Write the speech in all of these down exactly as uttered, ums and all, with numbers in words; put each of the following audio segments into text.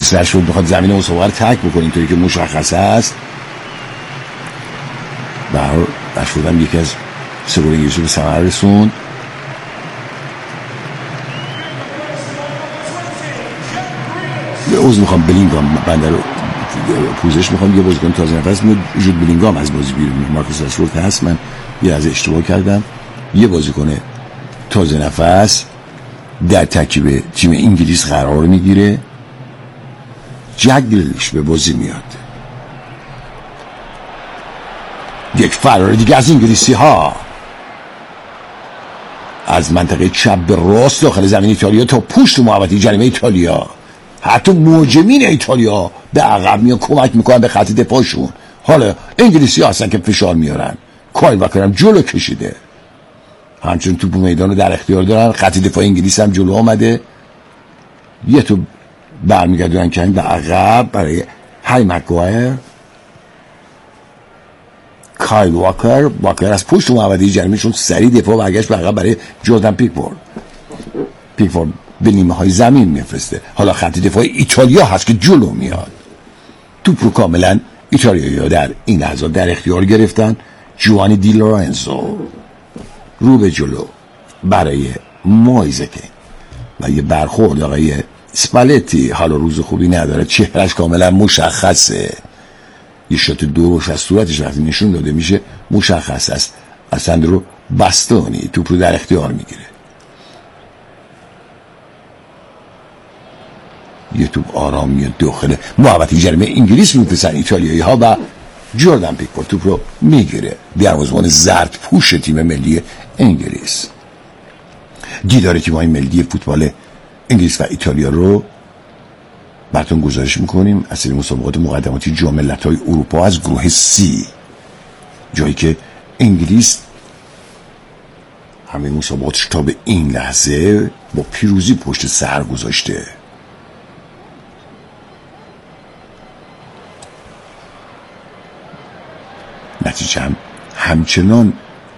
مارکوس رشفورد بخواد زمین مسابقه رو ترک بکنه اینطوری که مشخص است، به هر حال رشفورد هم یکی از سه گل انگلیس رو به ثمر رسوند. یه عضو میخوام بلینگام بنده رو پوزش میخوام، یه بازیکن تازه نفس میاد جود بلینگام از بازی بیرون، مارکوس رشفورد هست، من یه از اشتباه کردم. یه بازیکن تازه نفس در ترکیب تیم انگلیس قرار میگیره. جک گریلیش به بازی میاد، یک فرار دیگه از انگلیسی ها از منطقه چپ به راست داخل زمین ایتالیا تا پشت محوطه جریمه ایتالیا. حتی مهاجمین ایتالیا به عقب میان کمک میکنن به خط دفاعشون. حالا انگلیسی ها هستن که فشار میارن. کایل واکر هم جلو کشیده، همچون توپ میدان رو در اختیار دارن. خط دفاع انگلیس هم جلو آمده، یه تو برمیگردن که به عقب برای هری مکگوایر. کایل واکر واکر از پشت محوطه جریمهشون سریع دفاع برگشت به عقب برای جردن پیکفورد. پیکفورد به نیمه های زمین میفرسته. حالا خط دفاع ایتالیا هست که جلو میاد. توپ رو کاملا ایتالیایی‌ها در این لحظات در اختیار گرفتن. جوانی دی لورنزو رو به جلو برای مایزکه و یه برخورد آقای اسپالتی. حالا روز خوبی نداره، چهرش کاملا مشخصه، یه شات دوروش از صورتش وقتی نشون داده میشه مشخص است. اصلا رو بستانی توپ رو در اختیار میگیره. یه توپ آرام میاد داخل محوطه جریمه انگلیس میفرستن ایتالیایی ها و جردن پیکفورد توپ رو میگیره. دروازه‌بان زرد پوش تیم ملی انگلیس. دیدار تیم‌های ملی فوتبال انگلیس و ایتالیا رو براتون گزارش میکنیم از سری مسابقات مقدماتی جام ملت‌های اروپا از گروه سی، جایی که انگلیس همه مسابقاتش تا به این لحظه با پیروزی پشت سر گذاشته. نتیجه هم همچنان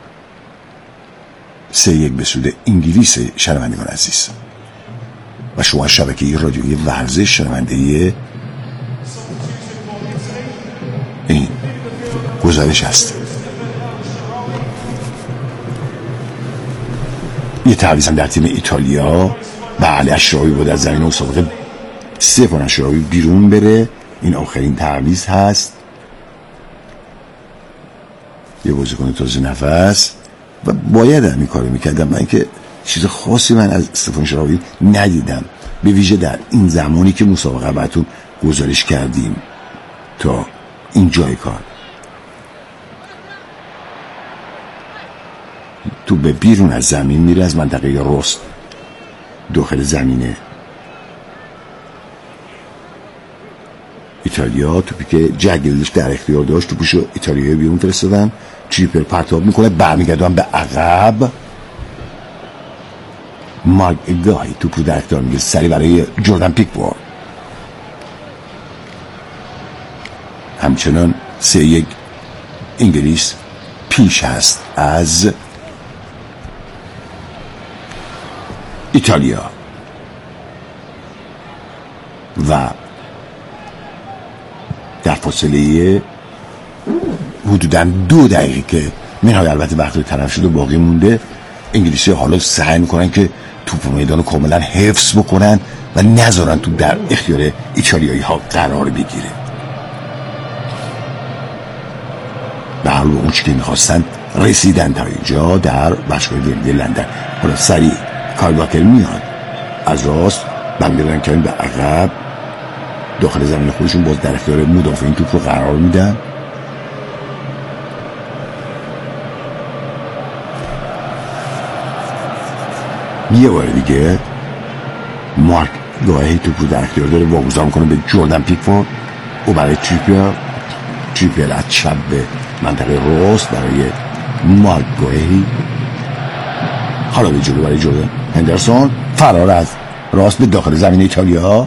سه یک به سود انگلیس. شنوندگان عزیز و شما شبکه رادیویی ورزش شنونده این گزارش هست. یه تعویض هم در تیم ایتالیا. بله، اشرافی بود از زمین مسابقه سفان اشرافی بیرون بره. این آخرین تعویض هست. یه بازیکن تازه نفس و باید همین کارو میکردم. من که چیز خاصی من از استفان شراوی ندیدم، به ویژه در این زمانی که مسابقه براتون گزارش کردیم تا این جای کار. تو به بیرون از زمین میره از منطقه راست داخل زمینه ایتالیا. توپی که جگلش در اختیار داشت توپشو ایتالیایی بیرون فرستادن. چیپر پرتاب میکنه، برمیگردن به عقب. مارک گاهی توپ رو در اختیار میگیره، سری برای جردن پیکفورد. همچنان سه یک انگلیس پیش هست از ایتالیا و در فاصله حدوداً دو دقیقه که منهای البته وقت رو طرف شده باقی مونده، انگلیسی حالا سعی میکنن که توپ میدان رو کاملا حفظ بکنن و نذارن توپ در اختیار ایتالیایی ها قرار بگیره. به حال اون چی که میخواستن رسیدن تا اینجا در باشگاه ورده لندن. حالا سریع کایل واکر میاد از راست، برمیگردن که به عقب داخل زمین خودشون باز در اختیار مدافعین توپ رو قرار میدن. یه بار دیگه مارک گاهی توپ رو در اختیار داره، واگذار میکنه به جردن پیکفورد و برای تریپیر. تریپیر از چپ به منطقه راست برای مارک گاهی. حالا به جلو برای جردن هندرسون، فرار از راست به داخل زمین ایتالیا.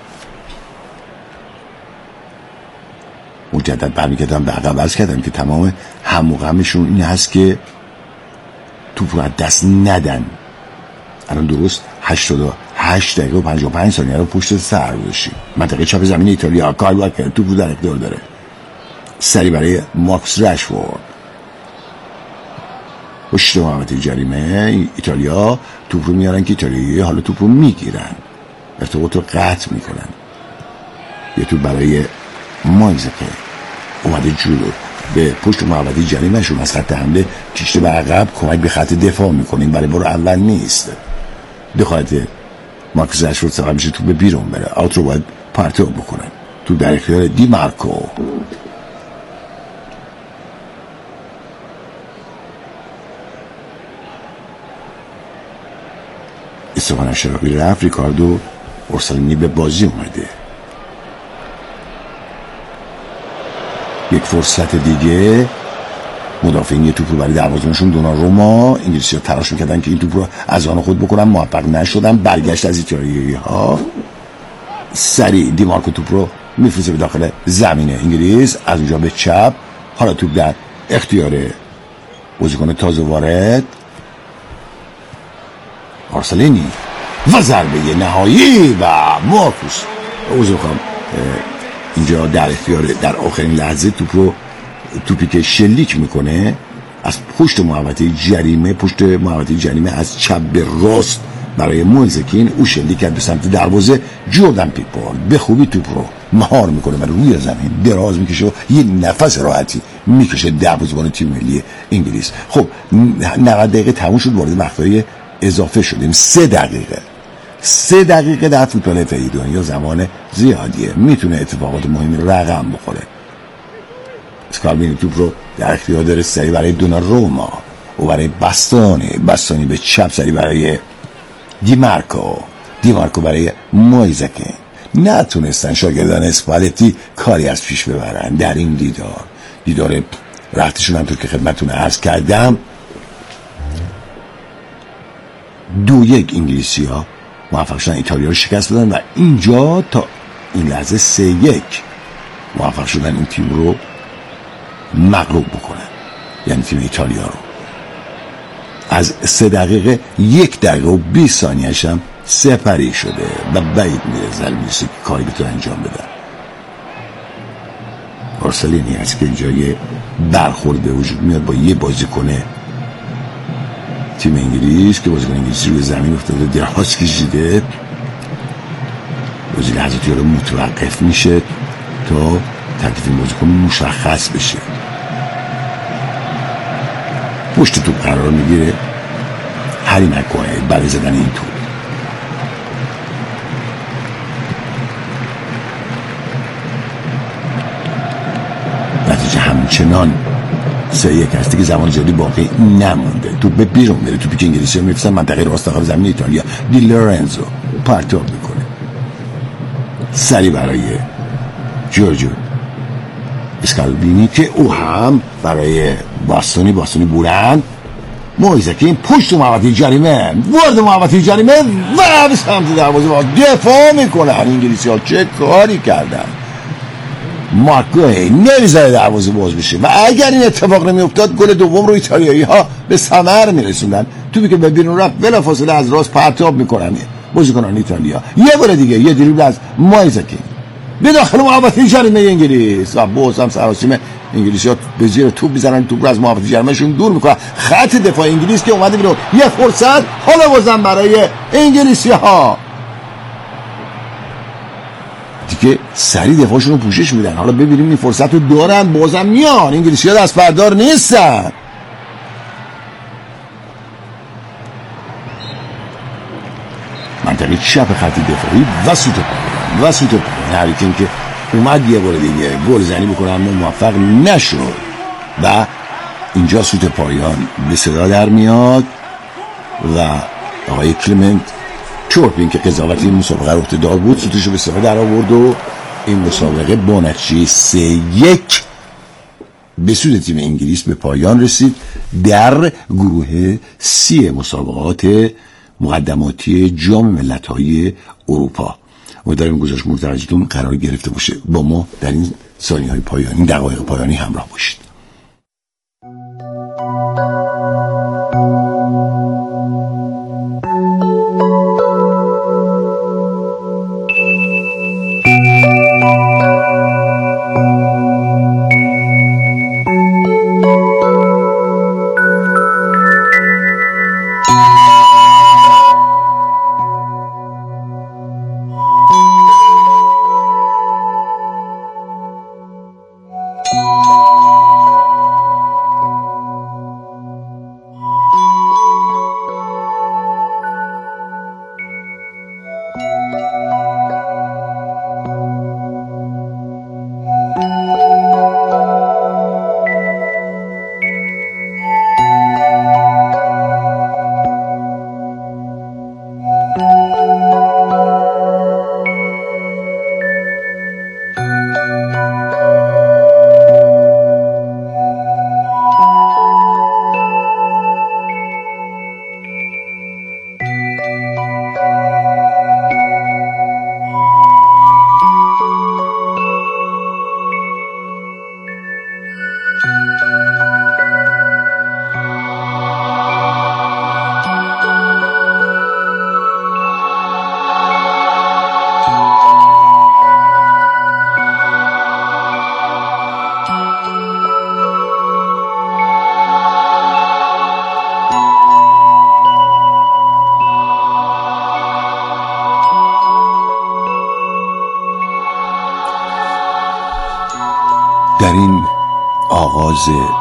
مجدد برمیگردن به عقب. عرض کردم که تمام هم و غمشون این هست که توپ رو از دست ندن. الان درست هشتاد و هشت دقیقه و پنجاه و پنج ثانیه رو پشت سر گذاشتیم. منطقه چپ زمین ایتالیا کار باید کرد، توپ رو در اختیار داره. سری برای مارکوس رشفورد پشت محوطه جریمه. ایتالیا توپ رو میارن که ایتالیایی حالا توپ رو میگیرن، ارتباط رو قطع میکنن. یه توپ برای مایزکه اومده جلو به پشت محوطه جریمه شون از خط حمله کشته به عقب کمک به خط دفاع میکنیم. برای بار اول نیست. دخالت مارکوس رشفورد سبب میشه توپ به بیرون بره. آوت رو باید پرتاب بکنن. تو در اختیار دی مارکو. استفان شراقی رفت. ریکاردو اورسالینی به بازی اومده. یک فرصت دیگه مدافعین یه توپ رو برای دروازه‌بانشون دوناروما. انگلیسی‌ها تلاش می‌کردن که این توپ رو از آن خود بکنن، موفق نشدن. برگشت از ایتالیایی‌ها. سریع دی مارکو توپ رو میفرسته به داخل زمین انگلیس، از اونجا به چپ. حالا توپ در اختیار بازیکن تازه وارد اورسالینی و ضربه نهایی و مارکوس اوزو خواهم اینجا در اختیار در آخرین لحظه توپ رو توپی که شلیک میکنه از پشت محوطه جریمه پشت محوطه جریمه از چپ به راست برای مولزکین او شلیک کرد به سمت دروازه. جردن پیکفورد به خوبی توپ رو مهار میکنه و روی زمین دراز میکشه و یه نفس راحتی میکشه دروازه‌بان تیم ملی انگلیس. خب نود دقیقه تموم شد، وارد وقتای اضافه شدیم. سه دقیقه سه دقیقه در فوتبال حرفه‌ای دنیا زمان زیادیه، میتونه اتفاقات مهمی رو رقم بخوره. اسکالوینی توپ رو در اختیار داره. سری برای دوناروما و برای بستانی بستانی به چپ. سری برای دیمارکو دیمارکو برای مایزکه. نتونستن شاگردان اسپالتی کاری از پیش ببرن در این دیدار دیدار رفتشون. همطور که خدمتتون عرض کردم دو یک انگلیسی ها موفق شدن ایتالیا رو شکست بدن و اینجا تا این لحظه سه یک موفق شدن این تیم رو مغلوب بکنن، یعنی تیم ایتالیا رو. از سه دقیقه یک دقیقه و بیست ثانیه‌اش هم سپری شده و بعید میره زلمیسی که کاری بتونه انجام بدن. اورسالینی هست که اینجا یه برخورد به وجود میاد با یه بازیکن تیم انگلیس که بازیکن انگلیسی روی زمین افتاده، دراز کشیده. بازی لحظاتی رو متوقف میشه تا تکلیف این بازیکن مشخص بشه. پشت توپ قرار میگیره هری مکوایر برای زدن این توپ. نتیجه همچنان سه یک هستی که زمان زیادی باقی نمونده. توپ به بیرون میره. توپی که انگلیسی ها میفرستن منطقه راست داخل زمین ایتالیا. دی لورنزو پرتاب میکنه. سری برای جورجو اسکالوینی که او هم برای باستونی باستونی بودن. مویزکین پشت محوطه جریمه وارد محوطه جریمه و به سمت دروازه با دفاع میکنن. انگلیسی ها چه کاری کردن. مارکوی نمیذاره دروازه باز بشه و اگر این اتفاق نمیافتاد گل دوم رو ایتالیایی ها به ثمر میرسوندن. توپی که به بیرون رفت بلافاصله از راست پرتاب میکنن بازیکنان ایتالیا. یه بار دیگه یه دریبل از مویزکین به داخل محوطه جریمه انگلیس و باز هم سراسیم انگلیسی ها به زیر توپ میزنن. توپ رو از محوطه جریمهشون دور میکنن. خط دفاع انگلیس که اومده بیرون. یه فرصت حالا بازم برای انگلیسی ها دیگه سری دفاعشون رو پوشش میدن. حالا ببینیم این فرصت رو دارن بازم میان. انگلیسی ها دست بردار نیستن. منطقه چپ خط دفاعی و سوت پایان و سوت پایان هریکین که اومد یه بار دیگه گل زنی بکنه اما موفق نشد و اینجا سوت پایان به صدا در میاد و آقای کلمنت چورپین که قضاوت این مسابقه رو اقتدار بود سوتش رو به صدا در آورد و این مسابقه با نتیجه سه یک به سود تیم انگلیس به پایان رسید در گروه سی مسابقات مقدماتی جام ملت‌های اروپا. امیدوارم گزارش مورد توجهتون قرار گرفته باشه. با ما در این ثانیه‌های پایانی دقایق پایانی همراه باشید. در این آغاز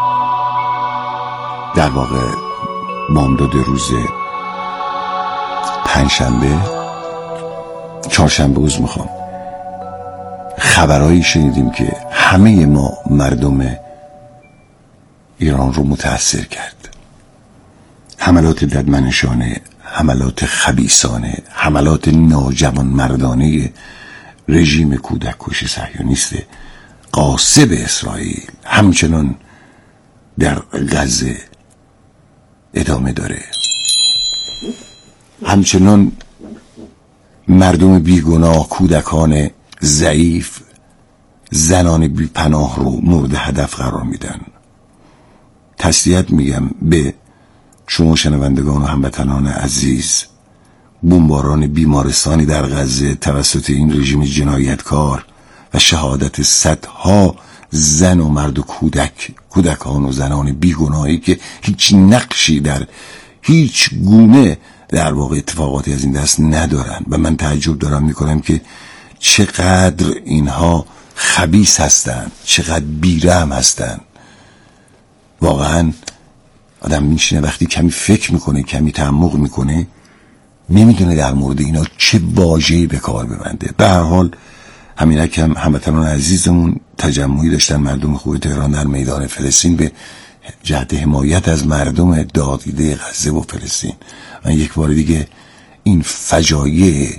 در واقع بامداد روز پنجشنبه چهارشنبه روز میخوام خبرهایی شنیدیم که همه ما مردم ایران رو متاثر کرد. حملات ددمنشانه، حملات خبیثانه، حملات ناجوان مردانه رژیم کودک کش صهیونیست غاصب اسرائیل همچنان در غزه ادامه داره. همچنان مردم بیگناه، کودکان ضعیف، زنان بی پناه رو مورد هدف قرار میدن. تسلیت میگم به شما شنوندگان و هموطنان عزیز. بمباران بیمارستانی در غزه توسط این رژیم جنایتکار و شهادت صدها زن و مرد و کودک، کودکان و زنان بیگناهی که هیچ نقشی در هیچ گونه در واقع اتفاقاتی از این دست ندارن و من تعجب دارم میکنم که چقدر اینها خبیث هستن، چقدر بیرحم هستن. واقعا آدم میشینه وقتی کمی فکر میکنه، کمی تعمق میکنه، نمیدونه در مورد اینا چه واژه‌ای به کار ببنده. به هر حال همینک هم هموطنان عزیزمون تجمعی داشتن مردم خوب تهران در میدان فلسطین به جهت حمایت از مردم داغ‌دیده غزه و فلسطین. من یک بار دیگه این فجایع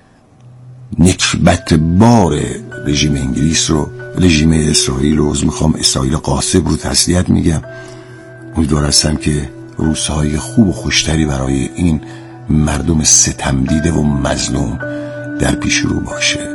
نکبت بار رژیم انگلیس رو، رژیم اسرائیل رو، از میخوام اسرائیل غاصب رو تسلیت میگم. امیدوار هستم که روزهای خوب و خوشتری برای این مردم ستم دیده و مظلوم در پیش رو باشه.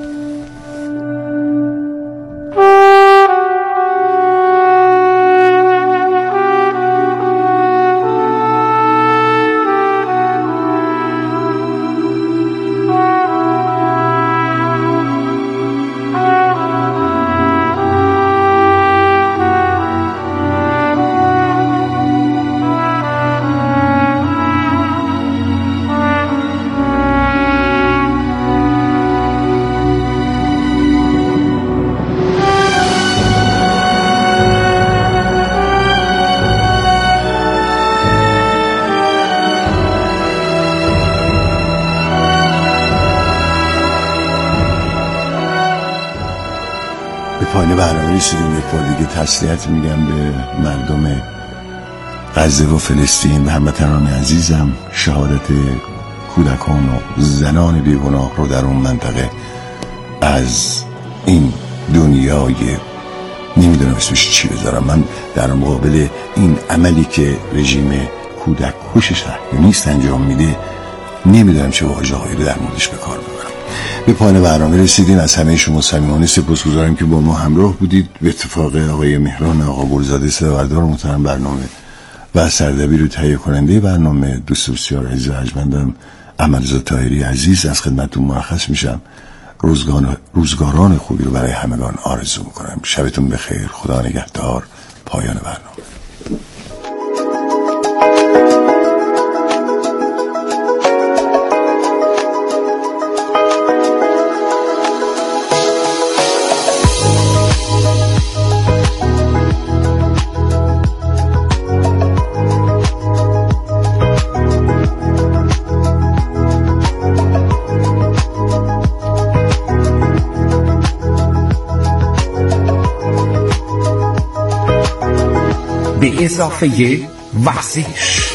پایین برنامه رسیدیم. یک بار دیگه تسلیت میگم به مردم غزه و فلسطین و هموطنان عزیزم. شهادت کودکان و زنان بیگناه رو در اون منطقه از این دنیای نمیدونم اسمش چی بذارم. من در مقابل این عملی که رژیم کودک کش صهیونیست انجام میده نمیدونم چه واژه‌هایی رو در موردش به کار ببرم. به پایان برنامه رسیدیم. از همه شما صمیمانه سپاسگزارم که با ما همراه بودید. به اتفاق آقای مهران آقا گلزاده سردار محترم برنامه و سردبیر و تهیه کننده برنامه، دوست بسیار عزیز و ارجمندم احمدرضا طاهری عزیز، از خدمتتون مرخص میشم. روزگار روزگاران خوبی رو برای همگان آرزو میکنم. شبتون بخیر. خدا نگهدار. پایان برنامه. به اضافه ورزش.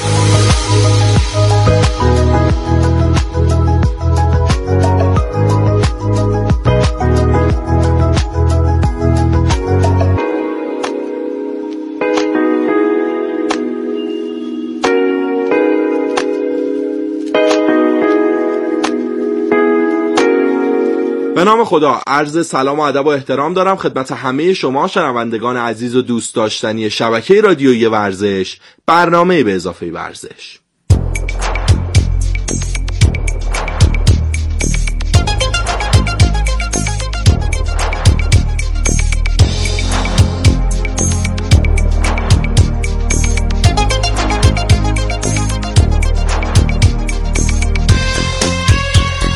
به نام خدا، عرض سلام و ادب و احترام دارم خدمت همه شما شنوندگان عزیز و دوست داشتنی شبکه رادیویی ورزش، برنامه به اضافه ورزش.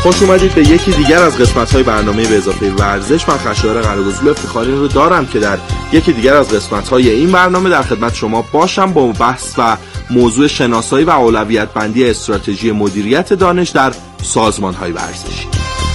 خوش اومدید به یکی دیگر از قسمت‌های برنامه به اضافه ورزش. من خشایار قره‌گزلو افتخار این رو دارم که در یکی دیگر از قسمت‌های این برنامه در خدمت شما باشم با بحث و موضوع شناسایی و اولویت بندی استراتژی مدیریت دانش در سازمان‌های ورزشی.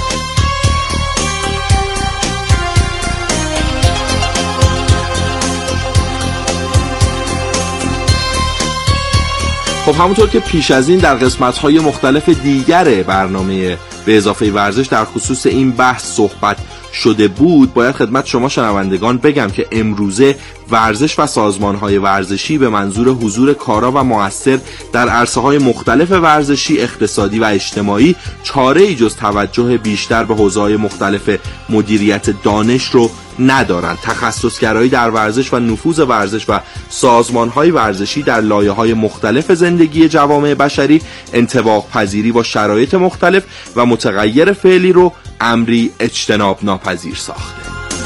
خب همونطور که پیش از این در قسمت‌های مختلف دیگر برنامه به اضافه ورزش در خصوص این بحث صحبت شده بود، باید خدمت شما شنوندگان بگم که امروزه ورزش و سازمان‌های ورزشی به منظور حضور کارا و مؤثر در عرصه‌های مختلف ورزشی، اقتصادی و اجتماعی چاره‌ای جز توجه بیشتر به حوزه‌های مختلف مدیریت دانش رو ندارند. تخصصگرایی در ورزش و نفوذ ورزش و سازمان‌های ورزشی در لایه‌های مختلف زندگی جوامع بشری، انطباق پذیری با شرایط مختلف و متغیر فعلی رو امری اجتناب ناپذیر ساخته.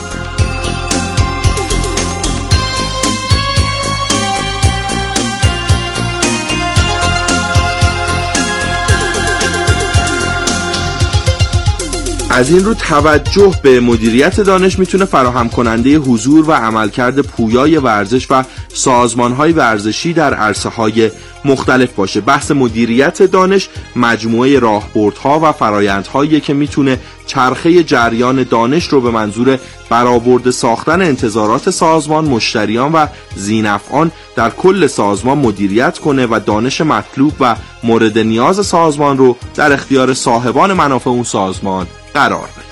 از این رو توجه به مدیریت دانش میتونه فراهم کننده حضور و عملکرد پویای ورزش و سازمان‌های ورزشی در عرصه‌های مختلف باشه. بحث مدیریت دانش مجموعه راهبردها و فرآیندهایی که میتونه چرخه جریان دانش رو به منظور برآورده ساختن انتظارات سازمان، مشتریان و ذی‌نفعان در کل سازمان مدیریت کنه و دانش مطلوب و مورد نیاز سازمان رو در اختیار صاحبان منافع اون سازمان قرار بده.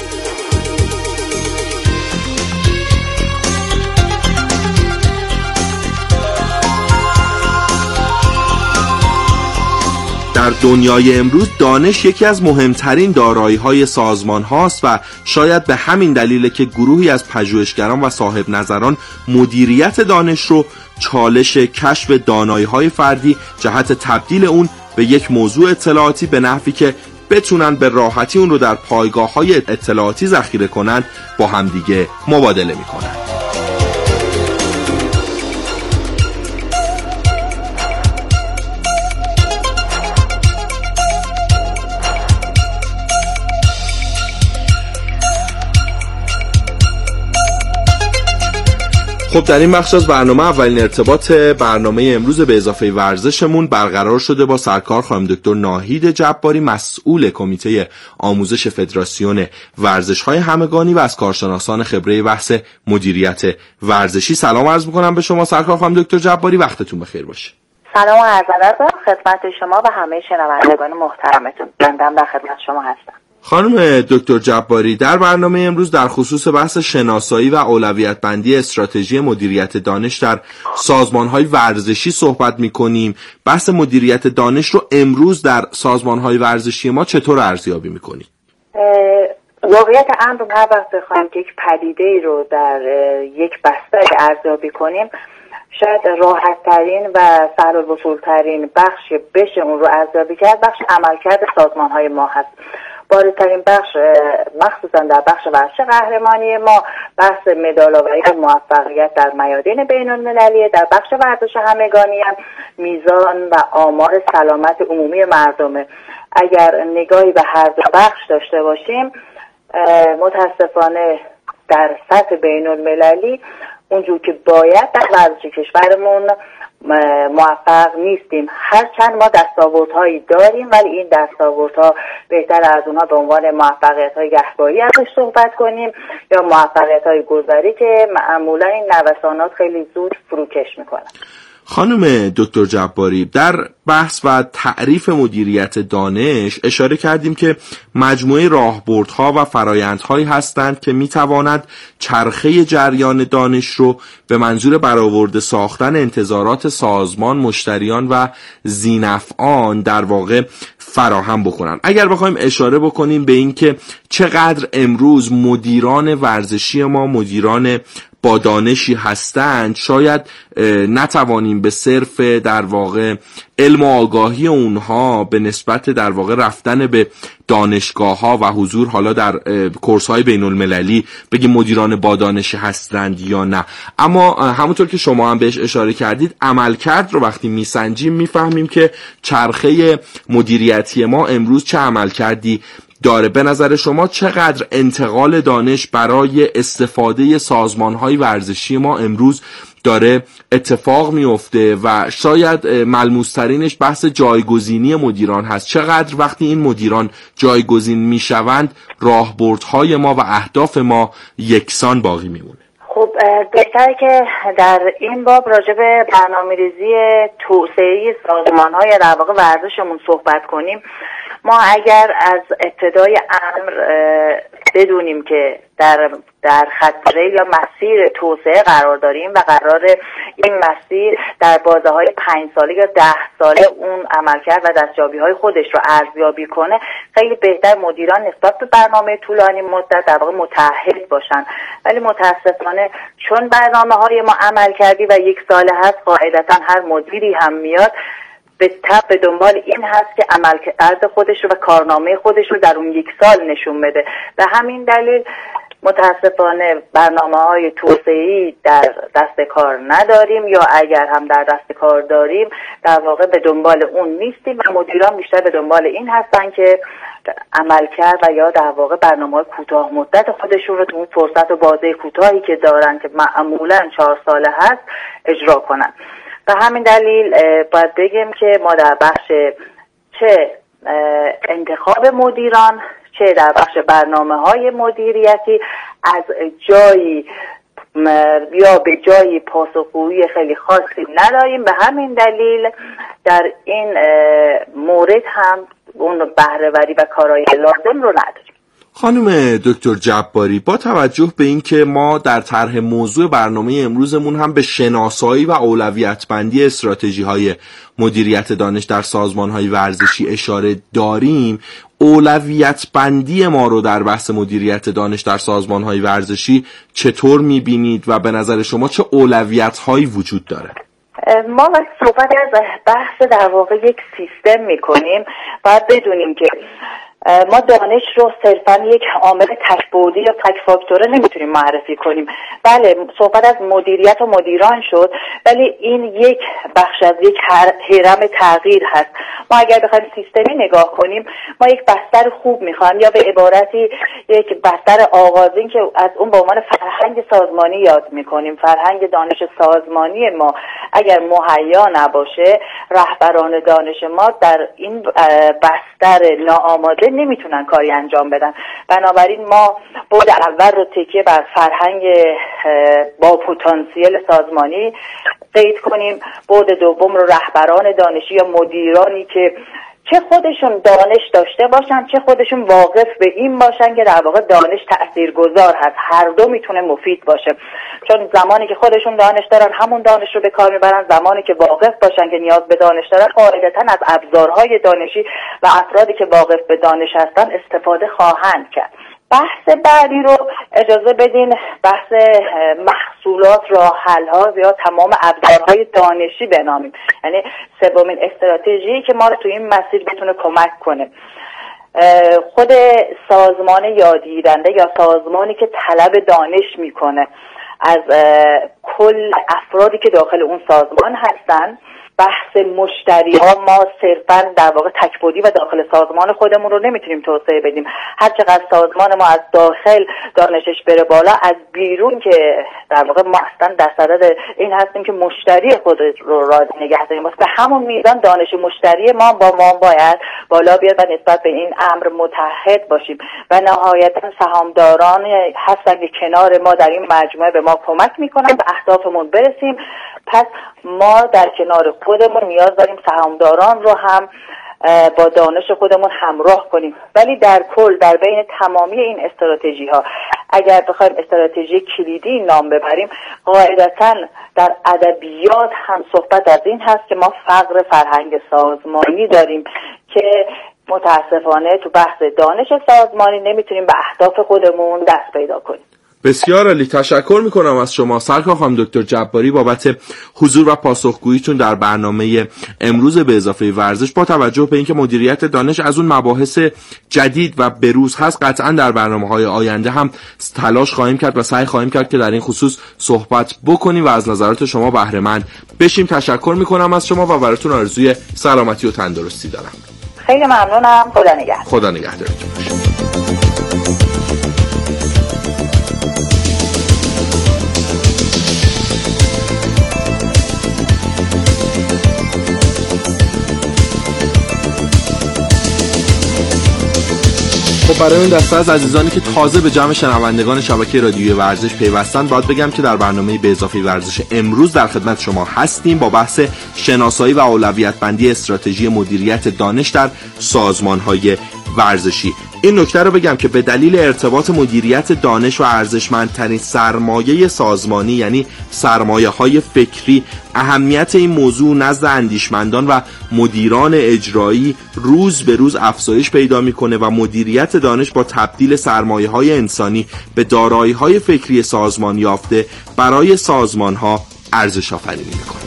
در دنیای امروز دانش یکی از مهمترین دارایی‌های سازمان هاست و شاید به همین دلیله که گروهی از پژوهشگران و صاحب نظران مدیریت دانش رو چالش کشف دانایی‌های فردی جهت تبدیل اون به یک موضوع اطلاعاتی به نحوی که بتونن به راحتی اون رو در پایگاه‌های اطلاعاتی ذخیره کنن با همدیگه مبادله میکنن. خب در این بخش از برنامه اولین ارتباط برنامه امروز به اضافه ورزشمون برقرار شده با سرکار خانم دکتر ناهید جباری، مسئول کمیته آموزش فدراسیون ورزش‌های همگانی و از کارشناسان خبره بحث مدیریت ورزشی. سلام عرض می‌کنم به شما سرکار خانم دکتر جباری، وقتتون بخیر باشه. سلام و عرض ادب خدمت شما و همه شنوندگان محترمتون. بنده در خدمت شما هستم. خانم دکتر جباری، در برنامه امروز در خصوص بحث شناسایی و اولویت بندی استراتژی مدیریت دانش در سازمان‌های ورزشی صحبت می‌کنیم. بحث مدیریت دانش رو امروز در سازمان‌های ورزشی ما چطور ارزیابی می‌کنید؟ واقعیت امر هر وقت بخوایم یک پدیده‌ای رو در یک بستر ارزیابی کنیم، شاید راحت ترین و سهل الوصول ترین بخش بشه اون رو ارزیابی کرد بخش عملکرد سازمان‌های ما هست. بارزترین بخش مخصوصا در بخش ورزش قهرمانی ما بحث مدال‌آوری و موفقیت در میادین بین‌المللی، در بخش ورزش همگانی هم میزان و آمار سلامت عمومی مردمه. اگر نگاهی به هر دو بخش داشته باشیم، متاسفانه در سطح بین‌المللی اونجور که باید در ورزش کشورمون موفق نیستیم. هرچند ما دستاوردهایی داریم ولی این دستاوردها بهتر از اونها به عنوان موفقیت‌های گهواری ازش صحبت کنیم یا موفقیت‌های گذری که معمولا این نوسانات خیلی زود فروکش میکنن. خانم دکتر جباری، در بحث و تعریف مدیریت دانش اشاره کردیم که مجموعه راهبردها و فرآیندهایی هستند که میتواند چرخه جریان دانش رو به منظور برآورده ساختن انتظارات سازمان، مشتریان و ذی‌نفعان در واقع فراهم بکنن. اگر بخوایم اشاره بکنیم به این که چقدر امروز مدیران ورزشی ما، مدیران با دانشی هستند شاید نتوانیم به صرف در واقع علم و آگاهی اونها به نسبت در واقع رفتن به دانشگاه ها و حضور حالا در کورس های بین المللی بگیم مدیران با دانش هستند یا نه، اما همونطور که شما هم بهش اشاره کردید عملکرد رو وقتی میسنجیم میفهمیم که چرخه مدیریتی ما امروز چه عملکردی داره. به نظر شما چقدر انتقال دانش برای استفاده سازمان‌های ورزشی ما امروز داره اتفاق میفته و شاید ملموس‌ترینش بحث جایگزینی مدیران هست؟ چقدر وقتی این مدیران جایگزین میشوند راهبردهای ما و اهداف ما یکسان باقی میمونه؟ خب بهتره که در این باب راجع به برنامه‌ریزی توسعه سازمان‌های در واقع ورزشمون صحبت کنیم. ما اگر از ابتدای امر بدونیم که در در خط ریل یا مسیر توسعه قرار داریم و قرار این مسیر در بازه‌های پنج ساله یا ده ساله اون عملکرد و دستیابی‌های خودش رو ارزیابی کنه، خیلی بهتر مدیران نسبت به برنامه طولانی مدت در واقع متعهد باشن. ولی متاسفانه چون برنامه‌های ما عملکردی و یک ساله هست، قاعدتاً هر مدیری هم میاد به تب به دنبال این هست که عملکرد خودش رو و کارنامه خودش رو در اون یک سال نشون بده. به همین دلیل متاسفانه برنامه‌های توسعه‌ای در دست کار نداریم، یا اگر هم در دست کار داریم در واقع به دنبال اون نیستیم و مدیران بیشتر به دنبال این هستن که عملکرد و یا در واقع برنامه‌های کوتاه مدت خودشون رو تو اون فرصت و بازه کوتاهی که دارن که معمولاً چهار ساله هست اجرا کنن. به همین دلیل باید بگیم که ما در بخش چه انتخاب مدیران چه در بخش برنامه‌های مدیریتی از جایی یا به جایی پاسخگویی خیلی خاصی نداریم. به همین دلیل در این مورد هم اون بهره‌وری و کارایی لازم رو نداریم. خانم دکتر جباری، با توجه به این که ما در طرح موضوع برنامه امروزمون هم به شناسایی و اولویت بندی استراتژی های مدیریت دانش در سازمان های ورزشی اشاره داریم، اولویت بندی ما رو در بحث مدیریت دانش در سازمان های ورزشی چطور میبینید و به نظر شما چه اولویت هایی وجود داره؟ ما وقتی صحبت از بحث در واقع یک سیستم میکنیم باید بدونیم که ما دانش رو صرفا یک عامل تک بعدی یا تک فاکتوره نمیتونیم معرفی کنیم. بله صحبت از مدیریت و مدیران شد، ولی این یک بخش از یک هرم تغییر هست. ما اگر بخوایم سیستمی نگاه کنیم ما یک بستر خوب میخوایم، یا به عبارتی یک بستر آغازین که از اون به عنوان فرهنگ سازمانی یاد میکنیم. فرهنگ دانش سازمانی ما اگر مهیا نباشه، رهبران دانش ما در این بستر ناآماده نمیتونن کاری انجام بدن. بنابراین ما بعد اول رو تکیه بر فرهنگ با پتانسیل سازمانی قید کنیم، بعد دوم رو رهبران دانشی یا مدیرانی که چه خودشون دانش داشته باشن چه خودشون واقف به این باشن که در واقع دانش تاثیرگذار هست. هر دو میتونه مفید باشه، چون زمانی که خودشون دانش دارن همون دانش رو به کار میبرن، زمانی که واقف باشن که نیاز به دانش دارن قاعدتاً از ابزارهای دانشی و افرادی که واقف به دانش هستن استفاده خواهند کرد. بحث بعدی رو اجازه بدین بحث محصولات، راه حل ها یا تمام ابزارهای دانشی بنامیم، یعنی سومین استراتژی که ما رو تو این مسیر بتونه کمک کنه. خود سازمان یادگیرنده یا سازمانی که طلب دانش میکنه از کل افرادی که داخل اون سازمان هستن، بحث مشتری ها ما صرفا در واقع تکبودی و داخل سازمان خودمون رو نمیتونیم توسعه بدیم. هر چقدر سازمان ما از داخل دانشش بره بالا، از بیرون که در واقع ما اصلا در صدد این هستیم که مشتری خود رو راضی نگه داریم، به همون میزان دانش مشتری ما با ما باید بالا بیاد و نسبت به این امر متحد باشیم. و نهایتا سهامداران هستن که کنار ما در این مجموعه به ما کمک میکنن به اهدافمون برسیم. پس ما در کنار خودمون نیاز داریم سهامداران رو هم با دانش خودمون همراه کنیم. ولی در کل در بین تمامی این استراتژی ها اگر بخوایم استراتژی کلیدی نام ببریم، قاعدتاً در ادبیات هم صحبت از این هست که ما فقر فرهنگ سازمانی داریم که متاسفانه تو بحث دانش سازمانی نمیتونیم به اهداف خودمون دست پیدا کنیم. بسیار عالی، تشکر میکنم از شما سرکار خانم دکتر جباری بابت حضور و پاسخگوییتون در برنامه امروز به اضافه ورزش. با توجه به اینکه مدیریت دانش از اون مباحث جدید و بروز هست، قطعا در برنامه‌های آینده هم تلاش خواهیم کرد و سعی خواهیم کرد که در این خصوص صحبت بکنیم و از نظرات شما بهره مند بشیم. تشکر میکنم از شما و براتون آرزوی سلامتی و تندرستی دارم. خیلی ممنونم. خدا نگهدار. خدا نگهدارتون باشه. خب برای این دسته از عزیزانی که تازه به جمع شنوندگان شبکه رادیوی ورزش پیوستن، باید بگم که در برنامه به اضافه ورزش امروز در خدمت شما هستیم با بحث شناسایی و اولویت بندی استراتژی مدیریت دانش در سازمان‌های ورزشی. این نکته رو بگم که به دلیل ارتباط مدیریت دانش و ارزشمندترین سرمایه سازمانی یعنی سرمایه‌های فکری، اهمیت این موضوع نزد اندیشمندان و مدیران اجرایی روز به روز افزایش پیدا میکنه و مدیریت دانش با تبدیل سرمایه‌های انسانی به دارایی‌های فکری سازمان یافته برای سازمان‌ها ارزش آفرینی میکنه.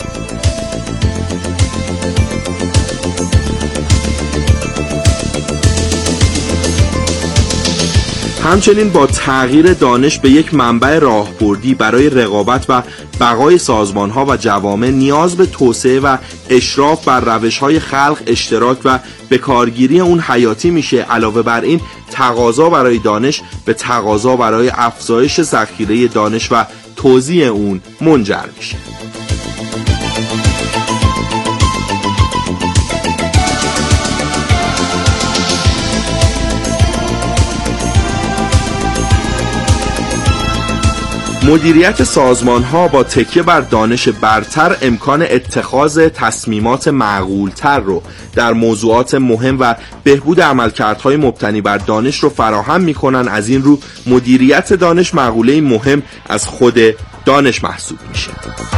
همچنین با تغییر دانش به یک منبع راهبردی برای رقابت و بقای سازمان‌ها و جوامع، نیاز به توسعه و اشراف بر روش‌های خلق، اشتراک و به کارگیری اون حیاتی میشه. علاوه بر این، تقاضا برای دانش به تقاضا برای افزایش ذخیره دانش و توزیع اون منجر میشه. مدیریت سازمان‌ها با تکیه بر دانش برتر امکان اتخاذ تصمیمات معقول‌تر رو در موضوعات مهم و بهبود عملکردهای مبتنی بر دانش رو فراهم می‌کنن. از این رو مدیریت دانش مقوله مهم از خود دانش محسوب میشه.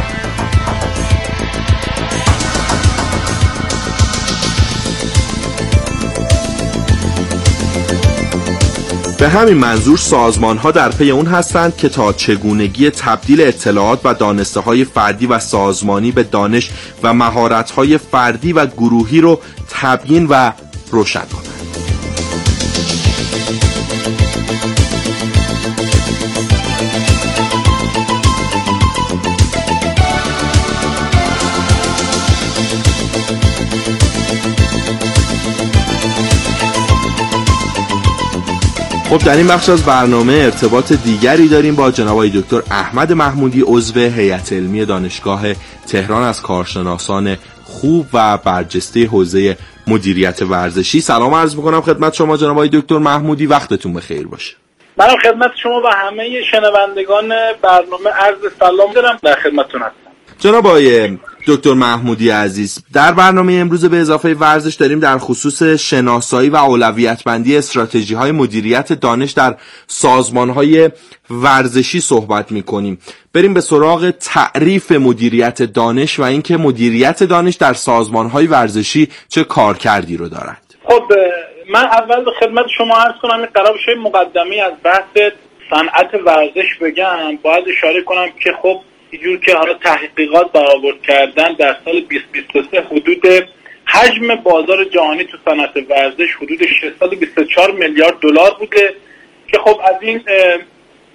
به همین منظور سازمان‌ها در پی اون هستند که تا چگونگی تبدیل اطلاعات و دانسته‌های فردی و سازمانی به دانش و مهارت‌های فردی و گروهی رو تبیین و روشن کنند. خب در این بخش از برنامه ارتباط دیگری داریم با جناب آقای دکتر احمد محمودی، عضو هیئت علمی دانشگاه تهران، از کارشناسان خوب و برجسته حوزه مدیریت ورزشی. سلام عرض می‌کنم خدمت شما جناب آقای دکتر محمودی، وقتتون بخیر باشه. منم خدمت شما و همه شنوندگان برنامه عرض سلام دارم، در خدمتتون هستم. جناب آقای دکتر محمودی عزیز، در برنامه امروز به اضافه ورزش داریم در خصوص شناسایی و اولویت بندی استراتژی های مدیریت دانش در سازمان های ورزشی صحبت می کنیم. بریم به سراغ تعریف مدیریت دانش و اینکه مدیریت دانش در سازمان های ورزشی چه کارکردی رو دارد. خب من اول به خدمت شما عرض کنم این قرار بشه مقدمه از بحث صنعت ورزش بگم. باید اشاره کنم که خب اینجور که حالا تحقیقات برآورد کردن در سال بیست بیست و سه حدود حجم بازار جهانی تو صنعت ورزش حدود ششصد و بیست و چهار میلیارد دلار بوده که خب از این